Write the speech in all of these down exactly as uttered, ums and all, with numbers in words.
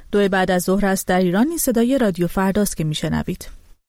دو بعد از ظهر است در ایران. این صدای رادیو فرداست که میشنوید.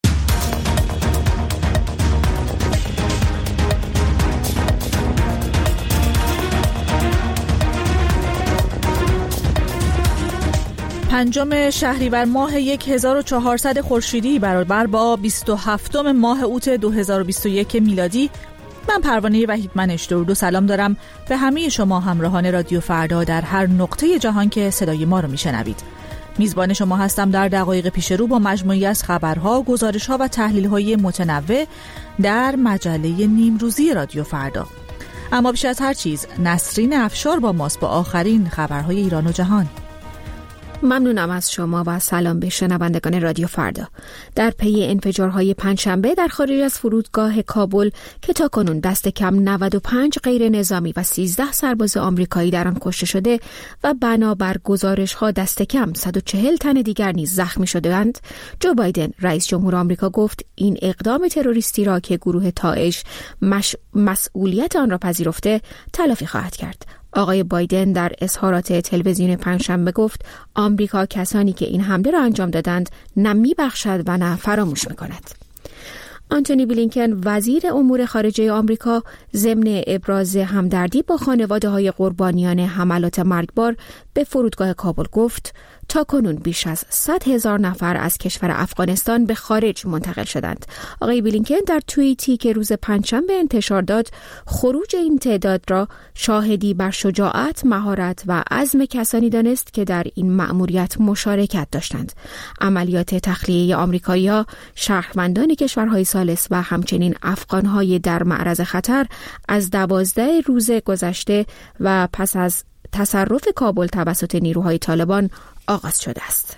پنجم شهریور ماه هزار و چهارصد خورشیدی برابر با بیست و هفتم ماه اوت دو هزار و بیست و یک میلادی. من پروانه وحیدمنش درود و سلام دارم به همه شما همراهان رادیو فردا در هر نقطه جهان که صدای ما رو میشنوید. میزبان شما هستم در دقایق پیش رو با مجموعی از خبرها، گزارش‌ها و تحلیل‌های متنوع در مجله نیمروزی رادیو فردا. اما بیش از هر چیز نسرین افشار با ماست با آخرین خبرهای ایران و جهان. ممنونم از شما و سلام به شنوندگان رادیو فردا. در پی انفجارهای پنجشنبه در خارج از فرودگاه کابل که تاکنون دست کم نود و پنج غیر نظامی و سیزده سرباز آمریکایی در آن کشته شده و بنابر گزارش‌ها دست کم صد و چهل تن دیگر نیز زخمی شده‌اند، جو بایدن رئیس جمهور آمریکا گفت این اقدام تروریستی را که گروه داعش مش... مسئولیت آن را پذیرفته تلافی خواهد کرد. آقای بایدن در اظهارات تلویزیون پنجشنبه گفت آمریکا کسانی که این حمله را انجام دادند نه میبخشد و نه فراموش میکند. آنتونی بلینکن وزیر امور خارجه آمریکا ضمن ابراز همدردی با خانواده‌های قربانیان حملات مرگبار به فرودگاه کابل گفت تاکنون بیش از صد هزار نفر از کشور افغانستان به خارج منتقل شدند. آقای بلینکن در توییتی که روز پنجشنبه انتشار داد، خروج این تعداد را شاهدی بر شجاعت، مهارت و عزم کسانی دانست که در این مأموریت مشارکت داشتند. عملیات تخلیه آمریکایی‌ها، شهروندان کشورهای ثالث و همچنین افغان‌های در معرض خطر از دوازده روز گذشته و پس از تصرف کابل توسط نیروهای طالبان آغاز شده است.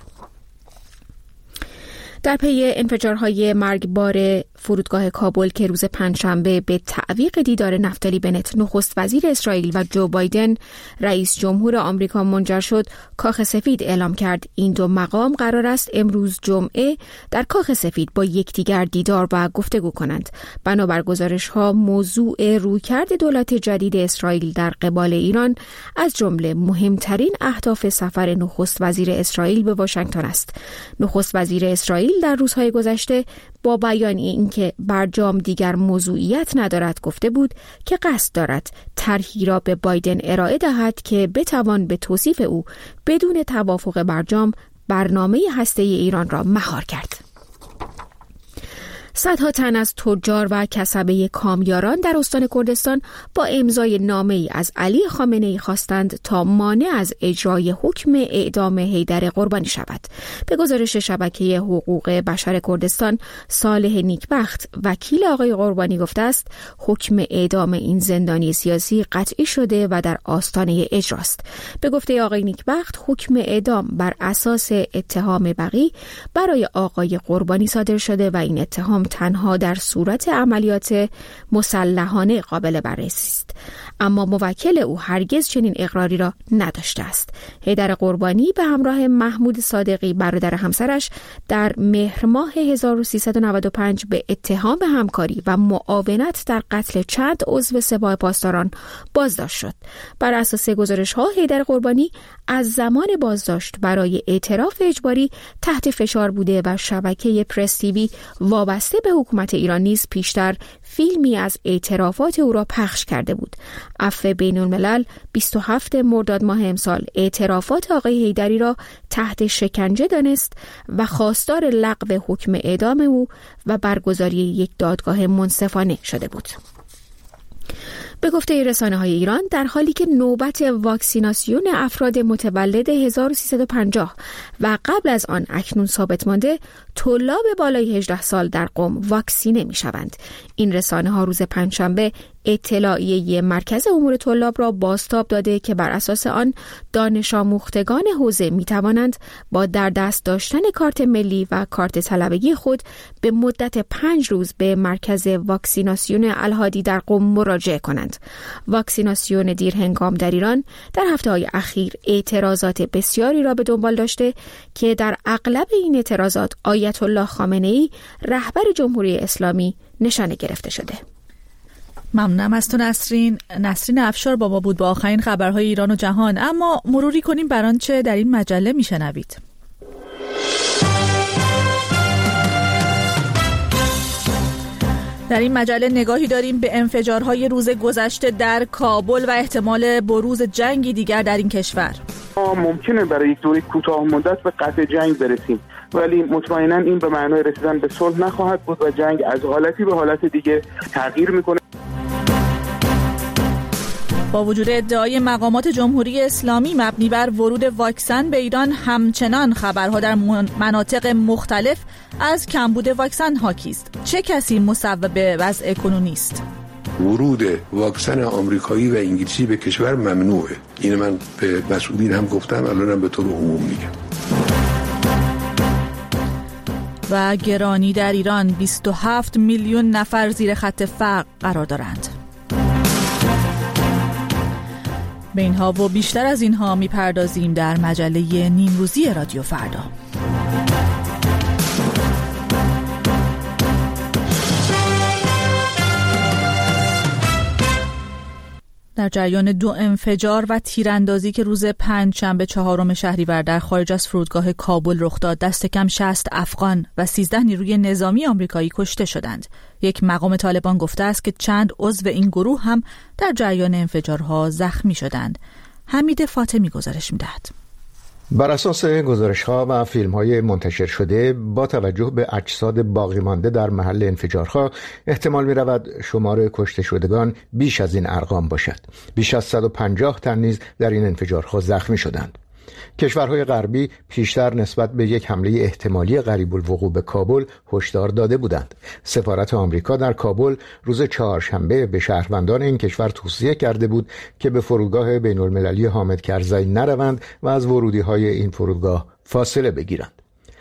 در پی انفجارهای مرگبار فرودگاه کابل که روز پنجشنبه به تعویق دیدار نفتالی بنت نخست وزیر اسرائیل و جو بایدن رئیس جمهور آمریکا منجر شد، کاخ سفید اعلام کرد این دو مقام قرار است امروز جمعه در کاخ سفید با یکدیگر دیدار و گفتگو کنند. بنابر گزارش‌ها موضوع رویکرد دولت جدید اسرائیل در قبال ایران از جمله مهمترین اهداف سفر نخست وزیر اسرائیل به واشنگتن است. نخست وزیر اسرائیل در روزهای گذشته با بیان اینکه برجام دیگر موضوعیت ندارد گفته بود که قصد دارد طرحی را به بایدن ارائه دهد که بتوان به توصیف او بدون توافق برجام برنامه هسته‌ای ایران را مهار کرد. صدها تن از تجار و کسبه کامیاران در استان کردستان با امضای نامه‌ای از علی خامنه‌ای خواستند تا مانع از اجرای حکم اعدام حیدر قربانی شود. به گزارش شبکه حقوق بشر کردستان، صالح نیکبخت وکیل آقای قربانی گفته است حکم اعدام این زندانی سیاسی قطعی شده و در آستانه اجراست. به گفته آقای نیکبخت حکم اعدام بر اساس اتهام بغی برای آقای قربانی صادر شده و این اتهام تنها در صورت عملیات مسلحانه قابل بررسی است، اما موکل او هرگز چنین اقراری را نداشته است. حیدر قربانی به همراه محمود صادقی برادر همسرش در مهر ماه هزار و سیصد و نود و پنج به اتهام همکاری و معاونت در قتل چند عضو سپاه پاسداران بازداشت شد. بر اساس گزارش‌ها حیدر قربانی از زمان بازداشت برای اعتراف اجباری تحت فشار بوده و شبکه پرس تیوی وابسته به حکومت ایران نیز پیشتر فیلمی از اعترافات او را پخش کرده بود. عفو بین الملل بیست و هفتم مرداد ماه امسال اعترافات آقای حیدری را تحت شکنجه دانست و خواستار لغو حکم اعدام او و برگزاری یک دادگاه منصفانه شده بود. به گفته رسانه‌های ایران، در حالی که نوبت واکسیناسیون افراد متولد هزار و سیصد و پنجاه و قبل از آن اکنون ثابت مانده، طلاب بالای هجده سال در قم واکسینه می‌شوند. این رسانه‌ها روز پنجشنبه اطلاعیه مرکز امور طلاب را بازتاب داده که بر اساس آن دانش آموختگان حوزه می توانند با در دست داشتن کارت ملی و کارت طلبگی خود به مدت پنج روز به مرکز واکسیناسیون الهادی در قم مراجعه کنند. واکسیناسیون دیر هنگام در ایران در هفته‌های اخیر اعتراضات بسیاری را به دنبال داشته که در اغلب این اعتراضات آیت الله خامنه‌ای رهبر جمهوری اسلامی نشانه گرفته شده. ممنونم از تو نسرین. نسرین افشار با ما بود با آخرین خبرهای ایران و جهان. اما مروری کنیم بر آنچه در این مجله میشنوید. در این مجله نگاهی داریم به انفجارهای روز گذشته در کابل و احتمال بروز جنگی دیگر در این کشور. ممکنه برای یک دوره کوتاه مدت به قطع جنگ برسیم، ولی مطمئنا این به معنای رسیدن به صلح نخواهد بود و جنگ از حالتی به حالت دیگه تغییر میکنه. با وجود ادعای مقامات جمهوری اسلامی مبنی بر ورود واکسن به ایران، همچنان خبرها در مناطق مختلف از کمبود واکسن حاکی است. چه کسی مسبب وضع کنونی است؟ ورود واکسن آمریکایی و انگلیسی به کشور ممنوعه. این من به مسئولین هم گفتم، الانم به طور عموم میگم. و گرانی در ایران، بیست و هفت میلیون نفر زیر خط فقر قرار دارند. به اینها و بیشتر از اینها میپردازیم در مجله نیمروزی رادیو فردا. در جریان دو انفجار و تیراندازی که روز پنجشنبه چهارم شهریور در خارج از فرودگاه کابل رخ داد، دست کم شصت افغان و سیزده نیروی نظامی آمریکایی کشته شدند. یک مقام طالبان گفته است که چند عضو این گروه هم در جریان انفجارها زخمی شدند. حمید فاطمی گزارش می‌دهد. بر اساس گزارش‌ها و فیلم‌های منتشر شده، با توجه به اجساد باقی مانده در محل انفجارها، احتمال می‌رود شمار کشته شدگان بیش از این ارقام باشد. بیش از صد و پنجاه تن نیز در این انفجارها زخمی شدند. کشورهای غربی پیشتر نسبت به یک حمله احتمالی قریب الوقوع به کابل هشدار داده بودند. سفارت آمریکا در کابل روز چهارشنبه به شهروندان این کشور توصیه کرده بود که به فرودگاه بین‌المللی حامد کرزی نروند و از ورودی‌های این فرودگاه فاصله بگیرند.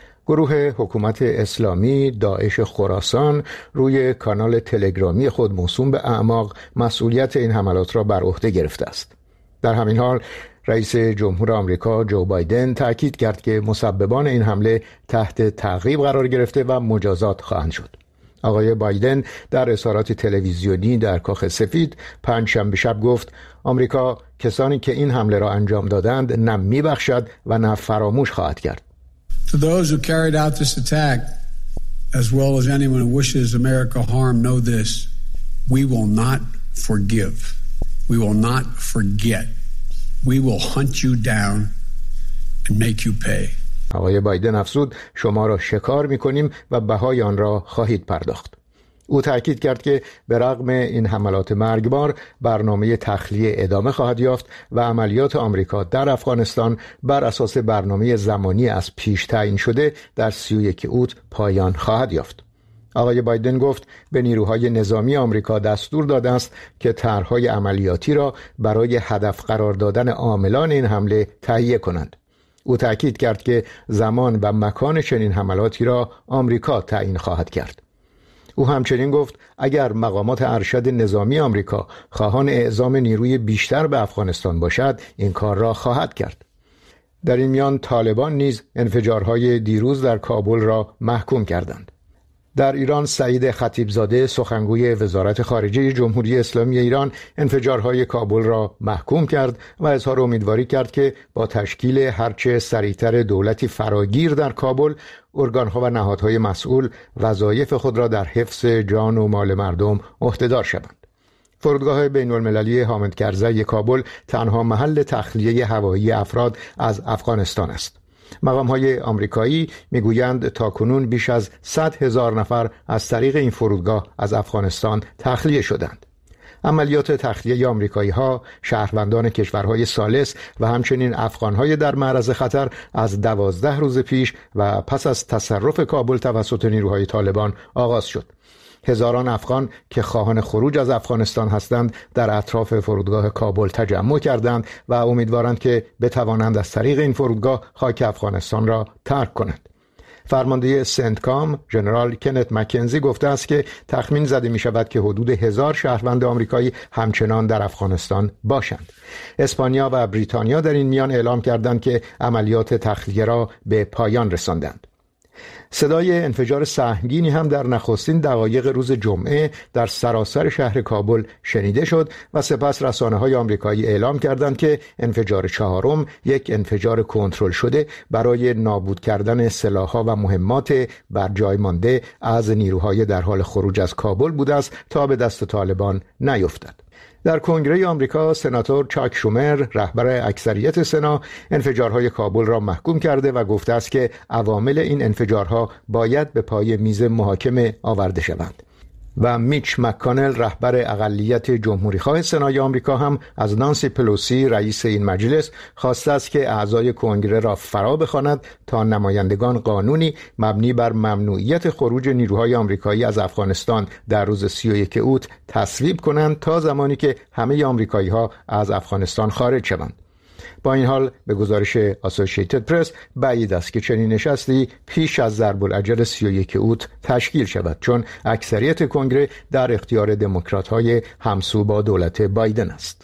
گروه حکومت اسلامی داعش خراسان روی کانال تلگرامی خود موسوم به اعماق مسئولیت این حملات را بر عهده گرفته است. در همین حال رئیس جمهور آمریکا جو بایدن تأکید کرد که مسببان این حمله تحت تعقیب قرار گرفته و مجازات خواهند شد. آقای بایدن در اظهاراتی تلویزیونی در کاخ سفید پنجشنبه شب گفت آمریکا کسانی که این حمله را انجام دادند نه میبخشد و نه فراموش خواهد کرد. To those who carried out this attack, as well as anyone who wishes America harm, know this: we will not forgive. We will not forget. We will hunt you down and make you pay. آقای بایدن افزود شما را شکار می‌کنیم و بهای آن را خواهید پرداخت. او تأکید کرد که به رغم این حملات مرگبار، برنامه تخلیه ادامه خواهد یافت و عملیات آمریکا در افغانستان بر اساس برنامه زمانی از پیش تعیین شده در سی و یک اوت پایان خواهد یافت. آقای بایدن گفت به نیروهای نظامی آمریکا دستور داده است که طرح‌های عملیاتی را برای هدف قرار دادن عاملان این حمله تهیه کنند. او تأکید کرد که زمان و مکان چنین حملاتی را آمریکا تعیین خواهد کرد. او همچنین گفت اگر مقامات ارشد نظامی آمریکا خواهان اعزام نیروی بیشتر به افغانستان باشد، این کار را خواهد کرد. در این میان طالبان نیز انفجارهای دیروز در کابل را محکوم کردند. در ایران سعید خطیبزاده سخنگوی وزارت خارجه جمهوری اسلامی ایران انفجارهای کابل را محکوم کرد و اظهار امیدواری کرد که با تشکیل هرچه سریعتر دولتی فراگیر در کابل، ارگانها و نهادهای مسئول وظایف خود را در حفظ جان و مال مردم عهده‌دار شوند. فرودگاه بین‌المللی حامد کرزی کابل تنها محل تخلیه هوایی افراد از افغانستان است. مقام‌های آمریکایی میگویند تاکنون بیش از صد هزار نفر از طریق این فرودگاه از افغانستان تخلیه شدند. عملیات تخلیه آمریکایی‌ها شهروندان کشورهای ثالث و همچنین افغان‌های در معرض خطر از دوازده روز پیش و پس از تصرف کابل توسط نیروهای طالبان آغاز شد. هزاران افغان که خواهان خروج از افغانستان هستند در اطراف فرودگاه کابل تجمع کردند و امیدوارند که بتوانند از طریق این فرودگاه خاک افغانستان را ترک کنند. فرمانده سنتکام ژنرال کنت مکنزی گفته است که تخمین زده می شود که حدود هزار شهروند آمریکایی همچنان در افغانستان باشند. اسپانیا و بریتانیا در این میان اعلام کردند که عملیات تخلیه را به پایان رساندند. صدای انفجار سهمگینی هم در نخستین دقایق روز جمعه در سراسر شهر کابل شنیده شد و سپس رسانه‌های آمریکایی اعلام کردند که انفجار چهارم یک انفجار کنترل شده برای نابود کردن سلاح‌ها و مهمات بر جای مانده از نیروهای در حال خروج از کابل بوده است تا به دست طالبان نیفتد. در کنگره آمریکا سناتور چاک شومر رهبر اکثریت سنا انفجارهای کابل را محکوم کرده و گفته است که عوامل این انفجارها باید به پای میز محاکمه آورده شوند. و میچ مک‌کانل رهبر اقلیت جمهوری‌خواه سنای آمریکا هم از نانسی پلوسی رئیس این مجلس خواسته است که اعضای کنگره را فرا بخواند تا نمایندگان قانونی مبنی بر ممنوعیت خروج نیروهای آمریکایی از افغانستان در روز سی و یک اوت تصویب کنند تا زمانی که همه آمریکایی‌ها از افغانستان خارج شوند. با این حال به گزارش اسوسییتد پرس بعید است که چنین نشستی پیش از ضرب الاجل سی و یک اوت تشکیل شود، چون اکثریت کنگره در اختیار دموکرات‌های همسو با دولت بایدن است.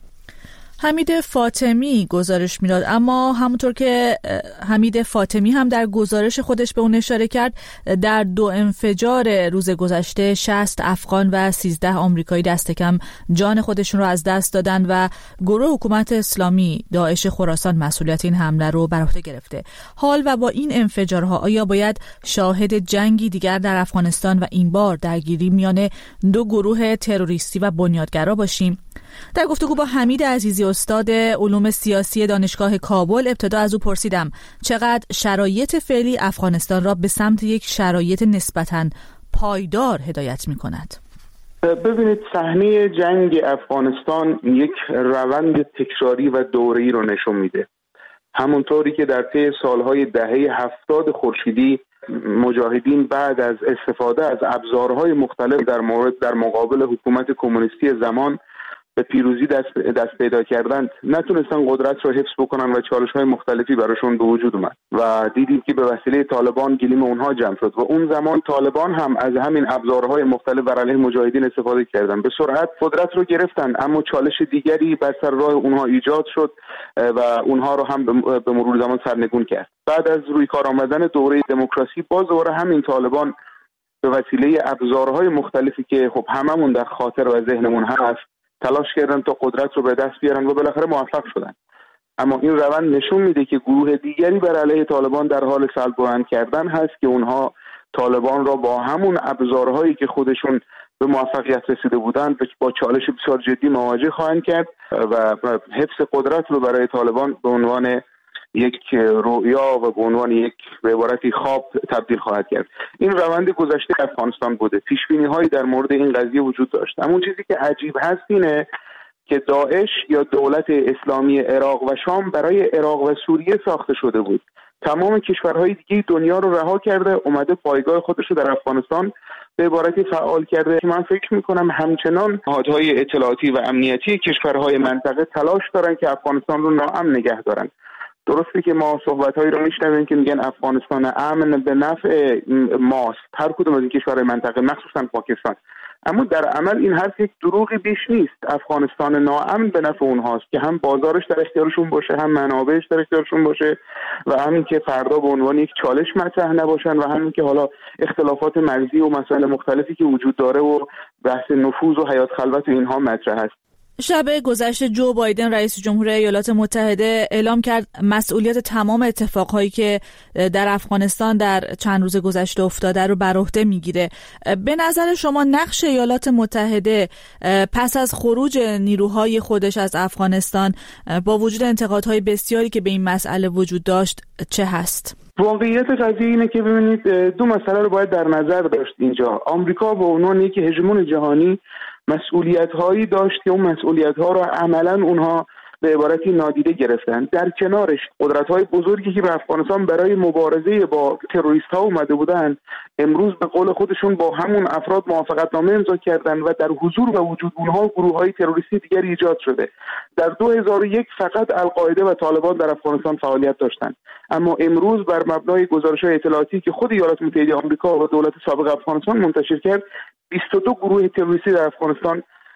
حمید فاطمی گزارش میداد، اما همونطور که حمید فاطمی هم در گزارش خودش به اون اشاره کرد، در دو انفجار روز گذشته شصت افغان و سیزده آمریکایی دست کم جان خودشون رو از دست دادن و گروه حکومت اسلامی داعش خراسان مسئولیت این حمله رو بر عهده گرفته. حال و با این انفجارها آیا باید شاهد جنگی دیگر در افغانستان و این بار درگیری میان دو گروه تروریستی و بنیادگرا باشیم؟ در گفتگو با حمید عزیزی استاد علوم سیاسی دانشگاه کابل ابتدا از او پرسیدم چقدر شرایط فعلی افغانستان را به سمت یک شرایط نسبتاً پایدار هدایت می کند. ببینید، صحنه جنگ افغانستان یک روند تکراری و دوره‌ای رو نشون میده. همونطوری که در طی سالهای دهه هفتاد خورشیدی مجاهدین بعد از استفاده از ابزارهای مختلف در مورد در مقابل حکومت کمونیستی زمان به پیروزی دست, دست پیدا کردند، نتونستن قدرت رو حفظ بکنن و چالش‌های مختلفی براشون به وجود اومد و دیدیم که به وسیله طالبان گلیم اونها جمع شد و اون زمان طالبان هم از همین ابزارهای مختلف بر علیه مجاهدین استفاده کردن، به سرعت قدرت رو گرفتن، اما چالش دیگری بر سر راه اونها ایجاد شد و اونها رو هم به مرور زمان سرنگون کرد. بعد از روی کار آمدن دوره دموکراسی باز دوباره همین طالبان به وسیله ابزارهای مختلفی که خب هممون در خاطر و ذهنمون هست تلاش کردن تا قدرت رو به دست بیارن و بالاخره موفق شدن. اما این روند نشون میده که گروه دیگری بر علیه طالبان در حال سلب بلند کردن هست که اونها طالبان را با همون ابزارهایی که خودشون به موفقیت رسیده بودند با چالش بسیار جدی مواجه خواهند کرد و حفظ قدرت رو برای طالبان به عنوان یک رؤیا و به عنوان یک به عبارتی خواب تبدیل خواهد کرد. این روند گذشته افغانستان بوده، پیشبینی هایی در مورد این قضیه وجود داشت. اما اون چیزی که عجیب هست اینه که داعش یا دولت اسلامی عراق و شام برای عراق و سوریه ساخته شده بود. تمام کشورهای دیگه دنیا رو رها کرده، اومده پایگاه خودش رو در افغانستان به عبارتی فعال کرده که من فکر میکنم همچنان نهادهای اطلاعاتی و امنیتی کشورهای منطقه تلاش دارن که افغانستان رو ناامن نگه دارن. درسته که ما صحبت‌هایی رو میشنویم که میگن افغانستان امن به نفع ماست، هر کدوم از این کشورهای منطقه مخصوصا پاکستان، اما در عمل این حرف یک دروغی بیش نیست. افغانستان ناامن به نفع اونهاست که هم بازارش در اختیارشون باشه، هم منابعش در اختیارشون باشه و همین که فردا به عنوان یک چالش مطرح نباشن و همین که حالا اختلافات مرزی و مسائل مختلفی که وجود داره و بحث نفوذ و حیات خلوت و اینها مطرح است. شب گذشته جو بایدن رئیس جمهور ایالات متحده اعلام کرد مسئولیت تمام اتفاقهایی که در افغانستان در چند روز گذشته افتاده رو بر عهده میگیره. به نظر شما نقش ایالات متحده پس از خروج نیروهای خودش از افغانستان با وجود انتقادهای بسیاری که به این مسئله وجود داشت چه هست؟ واقعیت قضیه اینه که ببینید دو مسئله رو باید در نظر داشت اینجا. آمریکا به عنوان یک هژمون جهانی مسئولیت‌هایی داشت که اون مسئولیت‌ها رو عملاً اونها به عبارتی نادیده گرفتن. در کنارش قدرت‌های بزرگی که به افغانستان برای مبارزه با تروریست‌ها اومده بودند امروز به قول خودشون با همون افراد موافقتنامه امضا کردن و در حضور و وجود اونها گروه‌های تروریستی دیگری ایجاد شده. در دو هزار و یک فقط القاعده و طالبان در افغانستان فعالیت داشتند، اما امروز بر مبنای گزارش‌های اطلاعاتی که خود ایالات متحده آمریکا و دولت سابق افغانستان منتشر کرد بیست و دو گروه تروریستی در افغانستان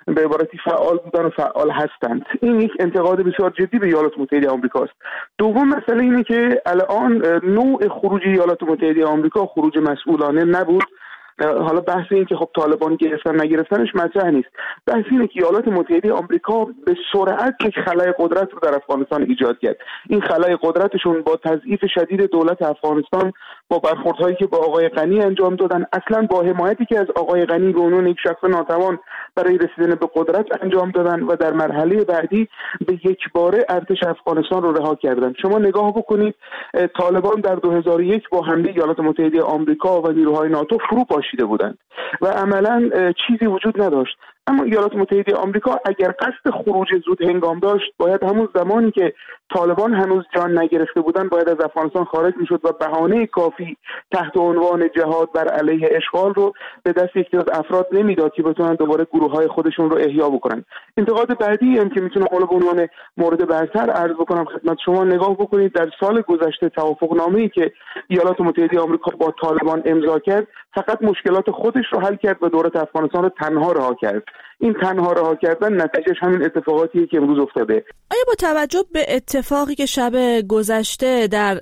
به عبارتی فعال بودن و فعال هستند. این یک انتقاد بسیار جدی به ایالات متحده آمریکا است. دوم مسئله اینه که الان نوع خروج ایالات متحده آمریکا خروج مسئولانه نبود. حالا بحث این که خب طالبان گرفتن نگرفتنش مطرح نیست. بحث اینه که ایالات متحده آمریکا به سرعت یک خلأ قدرت رو در افغانستان ایجاد کرد. این خلأ قدرتشون با تضعیف شدید دولت افغانستان، با برخوردهایی که با آقای غنی انجام دادن، اصلا با حمایتی که از آقای غنی به عنوان یک شخص ناتوان برای رسیدن به قدرت انجام دادن و در مرحله بعدی به یک باره ارتش افغانستان رو رها کردن. شما نگاه بکنید، طالبان در دو هزار و یک با حمله ایالات متحده آمریکا و نیروهای ناتو فرو پاشیده بودند و عملاً چیزی وجود نداشت. اما ایالات متحده آمریکا اگر قصد خروج زود هنگام داشت، باید همون زمانی که طالبان هنوز جان نگرفته بودن باید از افغانستان خارج میشد و بهانه کافی تحت عنوان جهاد بر علیه اشغال رو به دست یک تعداد افراد نمیداد که بتونن دوباره گروه‌های خودشون رو احیا بکنن. انتقاد بعدی هم که میتونم حالا به عنوان مورد برتر عرض بکنم خدمت شما، نگاه بکنید در سال گذشته توافقنامه‌ای که ایالات متحده آمریکا با طالبان امضا کرد فقط مشکلات خودش رو حل کرد و دولت افغانستان رو تنها رها کرد. این تنها رها کردن نتیجهش همین اتفاقاتیه که امروز افتاده. آیا با توجه به اتفاقی که شب گذشته در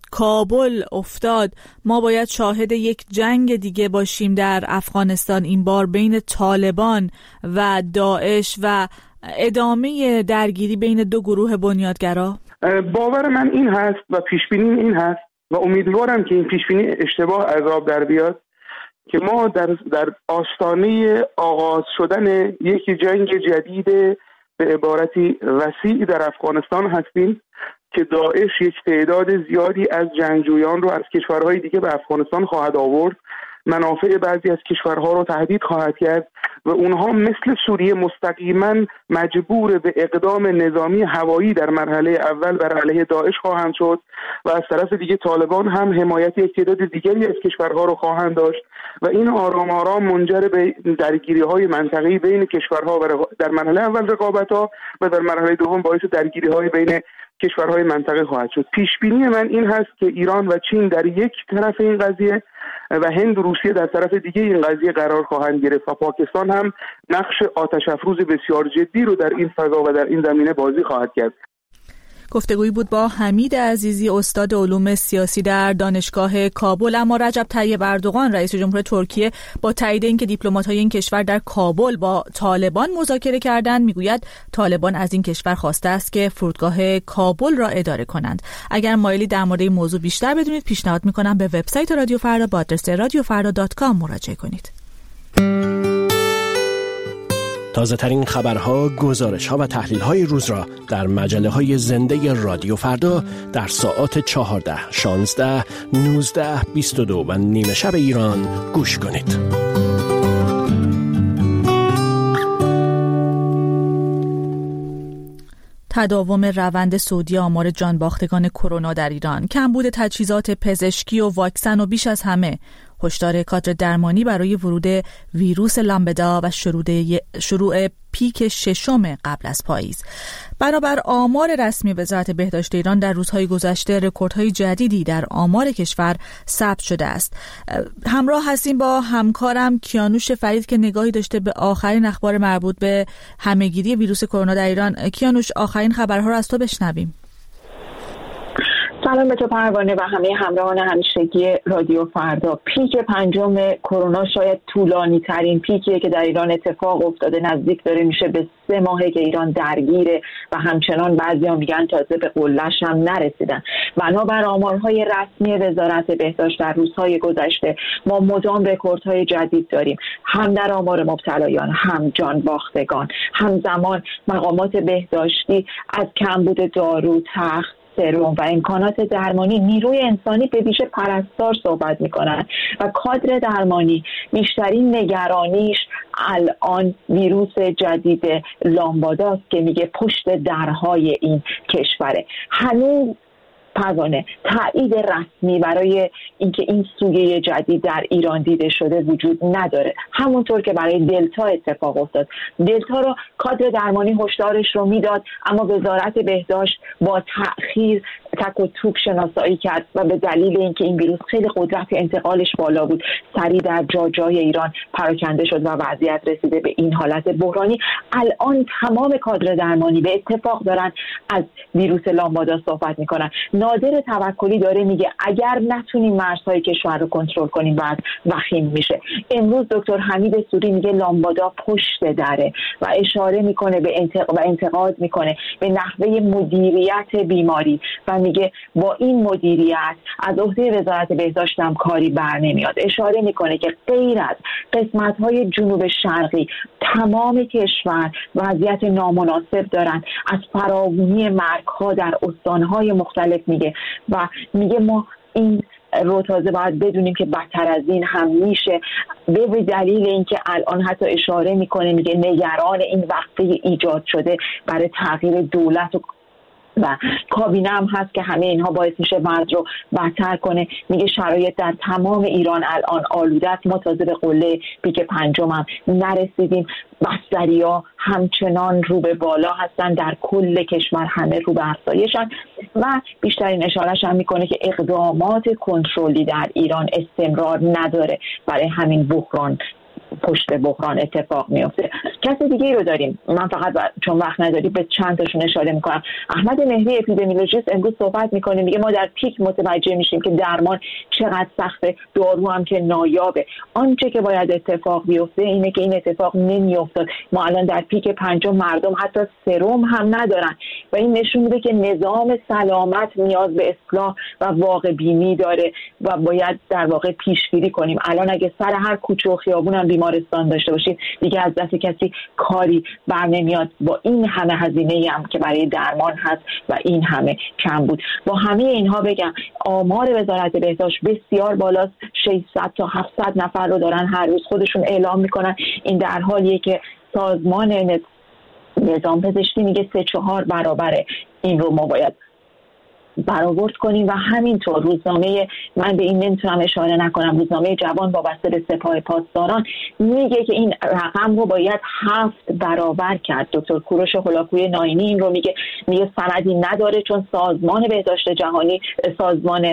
کابل افتاد ما باید شاهد یک جنگ دیگه باشیم در افغانستان، این بار بین طالبان و داعش و ادامه درگیری بین دو گروه بنیادگرا؟ باور من این هست و پیشبینی این هست و امیدوارم که این پیشبینی اشتباه از آب در بیاد که ما در در آستانه آغاز شدن یک جنگ جدید به عبارتی وسیع در افغانستان هستیم که داعش یک تعداد زیادی از جنگجویان رو از کشورهای دیگه به افغانستان خواهد آورد، منافع بعضی از کشورها رو تهدید خواهد کرد و اونها مثل سوریه مستقیما مجبور به اقدام نظامی هوایی در مرحله اول بر علیه داعش خواهند شد و از طرف دیگه طالبان هم حمایت یک تعداد دیگری از کشورها رو خواهند داشت و این آرام آرام منجر به درگیری‌های منطقه‌ای بین کشورها و در مرحله اول رقابت‌ها و در مرحله دوم باعث درگیری‌های بین کشورهای منطقه خواهد شد. پیش بینی من این هست که ایران و چین در یک طرف این قضیه و هند و روسیه در طرف دیگه این قضیه قرار خواهند گرفت و پاکستان هم نقش آتش افروز بسیار جدی رو در این فضا و در این زمینه بازی خواهد کرد. گفتگویی بود با حمید عزیزی، استاد علوم سیاسی در دانشگاه کابل. اما رجب طیب اردوغان رئیس جمهور ترکیه با تایید اینکه دیپلمات‌های این کشور در کابل با طالبان مذاکره کردند، میگوید طالبان از این کشور خواسته است که فرودگاه کابل را اداره کنند. اگر مایلی در مورد این موضوع بیشتر بدونید پیشنهاد میکنم به وبسایت رادیو فردا با آدرس رادیو فردا دات کام مراجعه کنید. تازه ترین خبرها، گزارش‌ها و تحلیل‌های روز را در مجله‌های زنده رادیو فردا در ساعات چهارده، شانزده، نوزده، بیست و دو و نیمه شب ایران گوش کنید. تداوم روند سعودی آمار جانباختگان کرونا در ایران، کمبود تجهیزات پزشکی و واکسن و بیش از همه هشدار کادر درمانی برای ورود ویروس لامبدا و شروع پیک ششم قبل از پاییز. برابر آمار رسمی وزارت بهداشت ایران در روزهای گذشته رکوردهای جدیدی در آمار کشور ثبت شده است. همراه هستیم با همکارم کیانوش فرید که نگاهی داشته به آخرین اخبار مربوط به همهگیری ویروس کرونا در ایران. کیانوش، آخرین خبرها را از تو بشنویم. سلام به تو پروانه و همه همراهان همیشگی رادیو فردا. پیک پنجم کرونا شاید طولانی ترین پیکیه که در ایران اتفاق افتاده. نزدیک داره میشه به سه ماهه که ایران درگیره و همچنان بعضیا میگن تازه به قله‌اش هم نرسیدن. بنابر آمارهای رسمی وزارت بهداشت در روزهای گذشته ما مدام رکوردهای جدید داریم، هم در آمار مبتلایان، هم جان باختگان. همزمان مقامات بهداشتی از کمبود دارو، تخت، سرم و امکانات درمانی، نیروی انسانی به ویژه پرستار صحبت میکنن و کادر درمانی بیشترین نگرانیش الان ویروس جدید لامباداست که میگه پشت درهای این کشوره. هنوز پروانه تایید رسمی برای اینکه این سویه جدید در ایران دیده شده وجود نداره. همونطور که برای دلتا اتفاق افتاد، دلتا رو کادر درمانی هشدارش رو میداد، اما وزارت بهداشت با تأخیر تک و توک شناسایی کرد و به دلیل اینکه این ویروس خیلی قدرت انتقالش بالا بود سریع در جا جای ایران پراکنده شد و وضعیت رسیده به این حالت بحرانی. الان تمام کادر درمانی به اتفاق دارن از ویروس لامبادا صحبت میکنن. نادر توکلی داره میگه اگر نتونیم مرزهای کشور رو کنترل کنیم بعد وخیم میشه. امروز دکتر حمید سوری میگه لامبادا پشت دره و اشاره میکنه به انتق... و انتقاد میکنه به نحوه مدیریت بیماری و میگه با این مدیریت از عهده وزارت بهداشت هم کاری بر نمیاد. اشاره میکنه که غیر از قسمت‌های جنوب شرقی تمام کشور وضعیت نامناسب دارن، از فراوانی مرگ‌ها در استان‌های مختلف میگه و میگه ما این رو تازه باید بدونیم که بدتر از این هم میشه، به دلیل اینکه الان حتی اشاره میکنه میگه نگران این وقفه ایجاد شده برای تغییر دولت و و کابینه هم هست که همه اینها باعث میشه وضع رو بدتر کنه. میگه شرایط در تمام ایران الان آلوده است، ما تازه به قله پیک پنجم هم نرسیدیم. بستری‌ها همچنان رو به بالا هستن، در کل کشور همه رو به افزایشن و بیشترین اشارهش هم میکنه که اقدامات کنترلی در ایران استمرار نداره، برای همین بحران پشت بحران اتفاق میفته. کسی دیگه رو داریم، من فقط چون وقت نداری به چند تاشون اشاره میکنم. احمد مهری اپیدمیولوژیست امروز صحبت میکنه، میگه ما در پیک متوجه میشیم که درمان چقدر سخته، دارو هم که نایابه. آنچه که باید اتفاق بیفته اینه که این اتفاق نمیافتاد. ما الان در پیک پنجم مردم حتی سرم هم ندارن و این نشون میده که نظام سلامت نیاز به اصلاح و واقع بینی داره و باید در واقع پیشگیری کنیم. الان اگه سر هر کوچه و خیابون هم بیمارستان داشته باشید دیگه از دست کسی کاری بر نمیاد، با این همه هزینه‌ای هم که برای درمان هست و این همه کم بود. با همه اینها بگم آمار وزارت بهداشت بسیار بالاست، ششصد تا هفتصد نفر رو دارن هر روز خودشون اعلام میکنن. این در حالیه که سازمان نظام پزشکی میگه سه چهار برابره این رو ما باید برآورد کنیم. و همینطور روزنامه، من به این نمیتونم اشاره نکنم، روزنامه جوان وابسته به سپاه پاسداران میگه که این رقم رو باید هفت برابر کرد. دکتر کوروش هولاکوی ناینی این رو میگه، میگه سندی نداره چون سازمان بهداشت جهانی، سازمان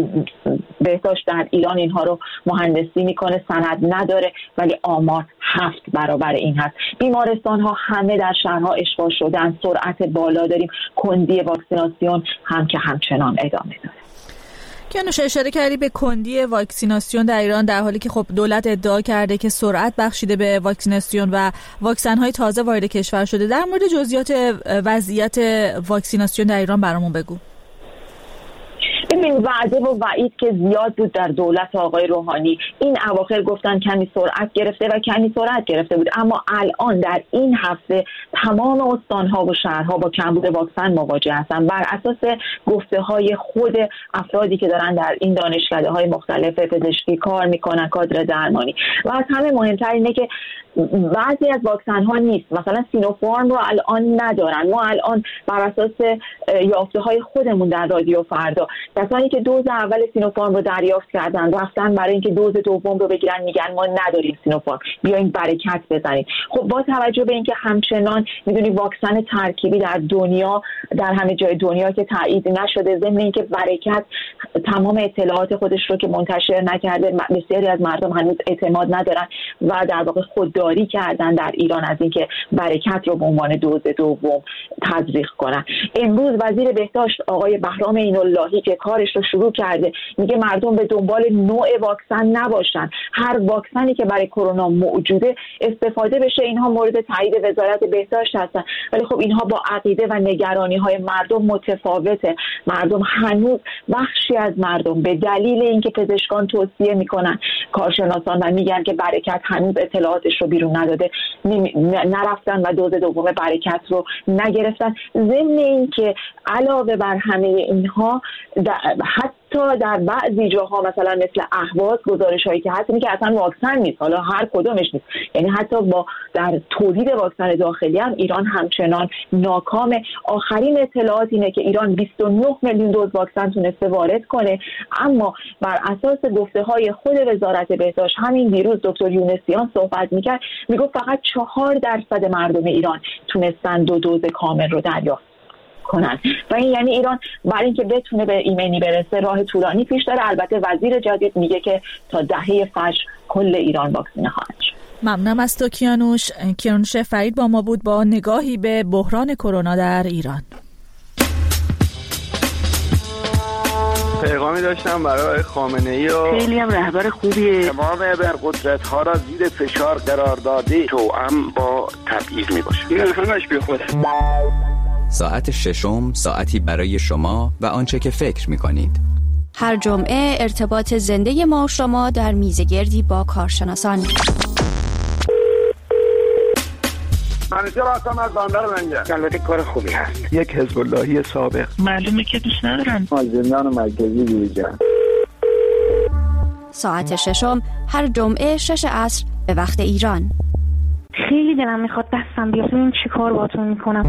بهداشت در ایران اینها رو مهندسی میکنه، سند نداره، ولی آمار هفت برابر این هست. بیمارستان ها همه در شهرها اشغال شدن، سرعت بالا داریم، کندی واکسیناسیون هم که همچنان ادامه داره. کیانوش اشاره کردی به کندی واکسیناسیون در ایران، در حالی که خب دولت ادعا کرده که سرعت بخشیده به واکسیناسیون و واکسن های تازه وارد کشور شده. در مورد جزئیات وضعیت واکسیناسیون در ایران برامون بگو. ببین وعده و وعید که زیاد بود در دولت آقای روحانی، این اواخر گفتن کمی سرعت گرفته و کمی سرعت گرفته بود، اما الان در این هفته تمام استانها و شهرها با کمبود واکسن مواجه هستن بر اساس گفته های خود افرادی که دارن در این دانشکده های مختلف پزشکی کار میکنن، کادر درمانی. و از همه مهمتر اینه که بعضی از واکسن ها نیست، مثلا سینوفارم رو الان ندارن. ما الان بر اساس یافته های خودمون در رادیو فردا، کسانی که دوز اول سینوفارم رو دریافت کردن رفتن برای اینکه دوز دوم رو بگیرن میگن ما نداریم سینوفارم، بیاین برکت بزنید. خب با توجه به اینکه همچنان میدونی واکسن ترکیبی در دنیا، در همه جای دنیا که تایید نشده، ضمن اینکه برکت تمام اطلاعات خودش رو که منتشر نکرده، بسیاری از مردم هنوز اعتماد ندارن و در واقع خودداری کردن در ایران از اینکه برکت رو به عنوان دوز دوم تزریق کنن. امروز وزیر بهداشت آقای بهرام عین‌اللهی که کارش رو شروع کرده میگه مردم به دنبال نوع واکسن نباشن، هر واکسنی که برای کرونا موجوده استفاده بشه. اینها مورد تایید وزارت بهداشت هستن، ولی خب اینها با عقیده و نگرانی های مردم متفاوته. مردم هنوز، بخشی از مردم به دلیل اینکه پزشکان توصیه میکنن، کارشناسان و میگن که برکت هنوز اطلاعاتش رو بیرون نداده، نرفتن و دوز دوم برکت رو نگرفتن. ضمن اینکه علاوه بر همه اینها حتی حتی در بعضی جاها مثلا مثل اهواز گزارش‌هایی که هست اینه که اصلا واکسن نیست، حالا هر کدومش نیست، یعنی حتی با در تولید واکسن داخلی هم ایران همچنان ناکامه. آخرین اطلاعات اینه که ایران بیست و نه میلیون دوز واکسن تونسته وارد کنه، اما بر اساس گفته‌های خود وزارت بهداشت همین دیروز دکتر یونسیان صحبت می‌کرد، میگفت فقط چهار درصد مردم ایران تونستن دو دوز کامل رو دریافت کنن و این یعنی ایران برای اینکه بتونه به ایمنی برسه راه طولانی پیش داره. البته وزیر جدید میگه که تا دهه فجر کل ایران واکسینه خواهد شد. ممنونم از تو کیانوش. کیانوش فرید با ما بود با نگاهی به بحران کرونا در ایران. پیغامی داشتم برای خامنه‌ای و خیلی هم رهبر خوبیه. تمام ابرقدرت‌ها را زیر فشار قرار داده، توأم با تبعیض میباشه. این همش بی خوده. ساعت ششم ساعتی برای شما و آنچه که فکر می‌کنید. هر جمعه ارتباط زنده ما و شما در میزگردی با کارشناسان. منیجر هستم از بندر منجر. البته کار خوبی هست. یک حزب اللهی سابق. معلومه که دوست ندارن. زندان مرکزی دیجان. ساعت ششم هر جمعه شش عصر به وقت ایران. خیلی دلم میخواد دستم بیاد ببینم چی کار باهاتون میکنم.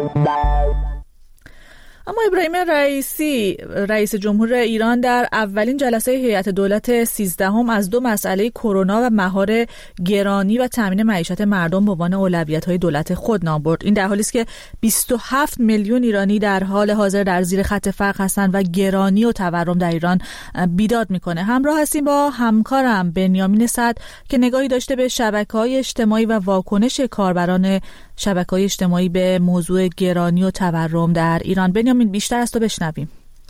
اما ابراهیم رئیسی رئیس جمهور ایران در اولین جلسه هیئت دولت سیزدهم از دو مسئله کرونا و مهار گرانی و تامین معیشت مردم به عنوان اولویت‌های دولت خود نام برد. این در حالی است که بیست و هفت میلیون ایرانی در حال حاضر در زیر خط فقر هستند و گرانی و تورم در ایران بیداد میکنه. همراه هستیم با همکارم بنیامین سعد که نگاهی داشته به شبکه‌های اجتماعی و واکنش کاربران شبکه‌های اجتماعی به موضوع گرانی و تورم در ایران. بنیامین بیشتر از تو بشنویم.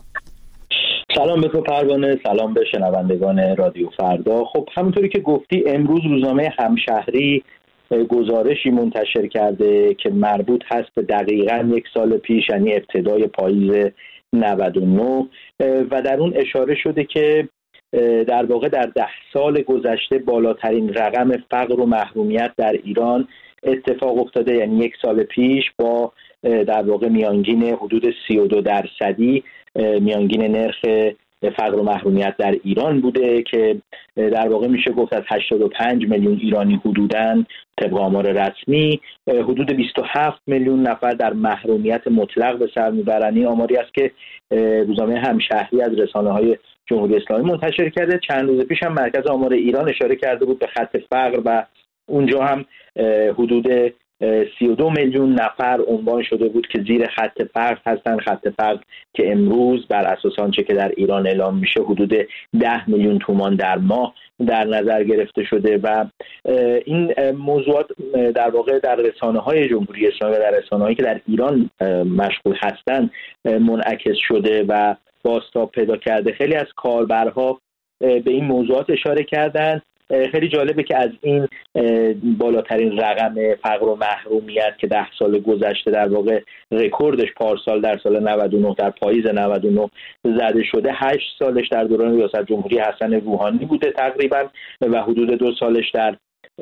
سلام به تو پروانه، سلام به شنوندگان رادیو فردا. خب همونطوری که گفتی امروز روزنامه همشهری گزارشی منتشر کرده که مربوط هست به دقیقاً یک سال پیش، یعنی ابتدای پاییز نود و نه، و در اون اشاره شده که در واقع در ده سال گذشته بالاترین رقم فقر و محرومیت در ایران اتفاق افتاده، یعنی یک سال پیش با در واقع میانگین حدود سی و دو درصدی میانگین نرخ فقر و محرومیت در ایران بوده که در واقع میشه گفت از هشتاد و پنج میلیون ایرانی حدوداً طبق آمار رسمی حدود بیست و هفت میلیون نفر در محرومیت مطلق به سر میبرن. این آماری است که روزنامه همشهری از رسانه‌های جمهوری اسلامی منتشر کرده. چند روز پیش هم مرکز آمار ایران اشاره کرده بود به خط فقر و اونجا هم حدود سی و دو میلیون نفر عنوان شده بود که زیر خط فقر هستن. خط فقر که امروز بر اساس آنچه که در ایران اعلام میشه حدود ده میلیون تومان در ماه در نظر گرفته شده و این موضوعات در واقع در رسانه‌های جمهوری اسلامی و در رسانه‌هایی که در ایران مشغول هستند منعکس شده و بازتاب پیدا کرده. خیلی از کاربرها به این موضوعات اشاره کردند. خیلی جالبه که از این بالاترین رقم فقر و محرومیت که ده سال گذشته در واقع رکوردش پارسال در سال نود و نه در پاییز نود و نه زده شده، هشت سالش در دوران ریاست جمهوری حسن روحانی بوده تقریبا و حدود دو سالش در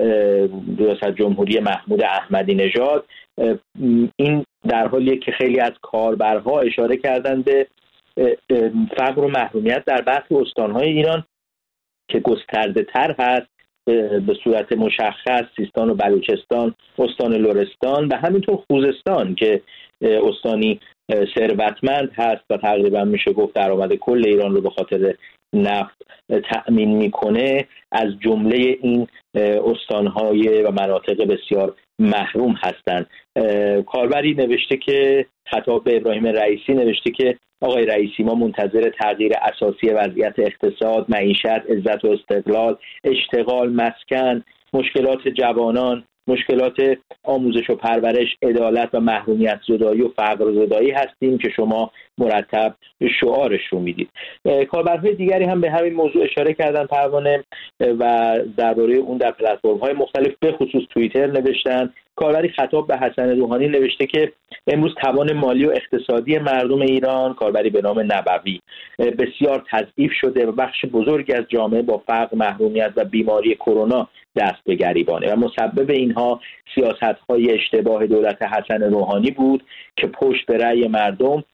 ریاست جمهوری محمود احمدی نژاد. این در حالیه که خیلی از کاربرها اشاره کردن به فقر و محرومیت در برخی استان‌های ایران که گسترده تر هست، به صورت مشخص سیستان و بلوچستان، استان لرستان و همینطور خوزستان که استانی ثروتمند هست و تقریبا میشه گفت درآمد کل ایران رو به خاطر نفت تأمین میکنه، از جمله این استانهای و مناطق بسیار محروم هستند. کاربری نوشته که خطاب به ابراهیم رئیسی نوشته که آقای رئیسی، ما منتظر تغییر اساسی وضعیت اقتصاد، معیشت، عزت و استقلال، اشتغال، مسکن، مشکلات جوانان، مشکلات آموزش و پرورش، عدالت و محرومیت زدایی و فقر زدایی هستیم که شما مرتب شعارش رو میدید. کاربرهای دیگری هم به همین موضوع اشاره کردن پروانه و درباره اون در پلتفرم‌های مختلف به خصوص توییتر نوشتن. کاربری خطاب به حسن روحانی نوشته که امروز توان مالی و اقتصادی مردم ایران، کاربری به نام نبوی، بسیار تضعیف شده و بخش بزرگی از جامعه با فقر، محرومیت و بیماری کرونا دست به گریبانه و مسبب اینها سیاست‌های اشتباه دولت حسن روحانی بود که پشت به رأی مردم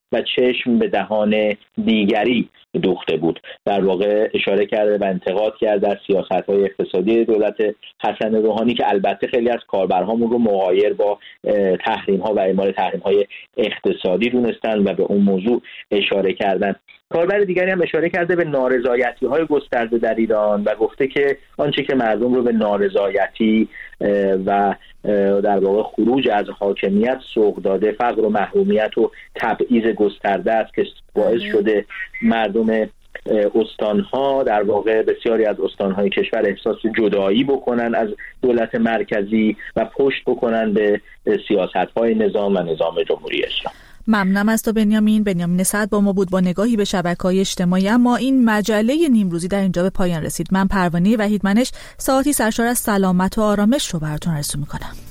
و چشم به دهان دیگری دوخته بود. در واقع اشاره کرده و انتقاد کرده در سیاست‌های اقتصادی دولت حسن روحانی که البته خیلی از کاربرهامون رو مغایر با تحریم‌ها و اعمال تحریم‌های اقتصادی دونستن و به اون موضوع اشاره کردن. کاربر دیگری هم اشاره کرده به نارضایتی‌های گسترده در ایران و گفته که آنچه که مردم رو به نارضایتی و در واقع خروج از حاکمیت سوق داده، فقر و محرومیت و تبعیض گسترده است که باعث شده مردم استانها، در واقع بسیاری از استانهای کشور احساس جدایی بکنن از دولت مرکزی و پشت بکنن به سیاست‌های نظام و نظام جمهوری اسلامی. ممنونم از تو بنیامین. بنیامین سعد با ما بود با نگاهی به شبکه‌های اجتماعی. اما این مجله نیمروزی در اینجا به پایان رسید. من پروانه وحیدمنش ساعتی سرشار از سلامت و آرامش رو براتون آرزو می‌کنم.